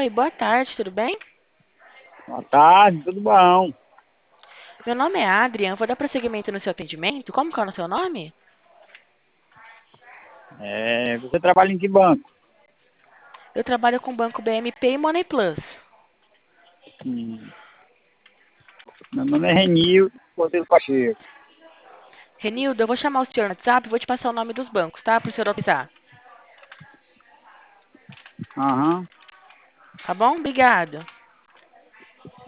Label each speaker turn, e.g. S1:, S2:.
S1: Oi, boa tarde, tudo bem?
S2: Boa tarde, tudo bom?
S1: Meu nome é Adrian, vou dar prosseguimento no seu atendimento. Como que é o seu nome?
S2: Você trabalha em que banco?
S1: Eu trabalho com o banco BMP e Money Plus.
S2: Hum, Meu nome é Renil Cordeiro Pacheco.
S1: Renildo, eu vou chamar o senhor no WhatsApp e vou te passar o nome dos bancos, tá? Para o senhor optar.
S2: Aham,
S1: Tá bom? Obrigado.